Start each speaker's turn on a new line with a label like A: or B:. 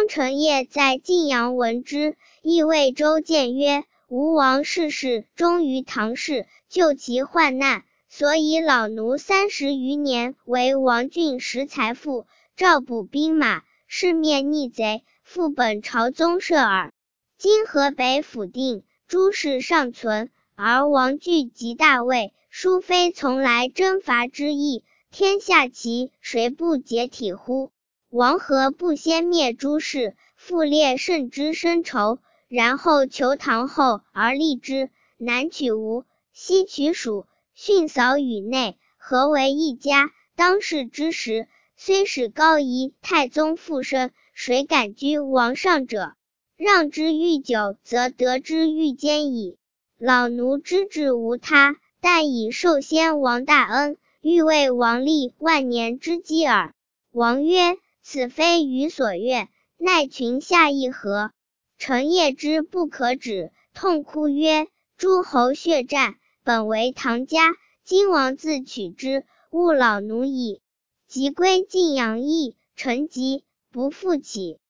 A: 当陈业在晋阳闻之，亦谓周谏曰：吴王逝世，终于唐氏，救其患难，所以老奴30余年为王郡拾财富，召补兵马，是面逆贼，复本朝宗社耳。今河北府定，诸事尚存，而王据及大位，殊非从来征伐之意，天下齐，谁不解体乎？王何不先灭诸氏，复列甚之深仇，然后求唐后而立之，南取吴，西取蜀，训扫宇内，合为一家。当世之时，虽使高仪太宗复生，谁敢居王上者？让之愈久，则得之愈坚矣。老奴知之无他，但以受先王大恩，欲为王立万年之基耳。王曰：此非予所愿，奈群下议何？陈业之不可止，痛哭曰：诸侯血战，本为唐家，今王自取之，误老奴矣。即归晋阳邑，臣疾不复起。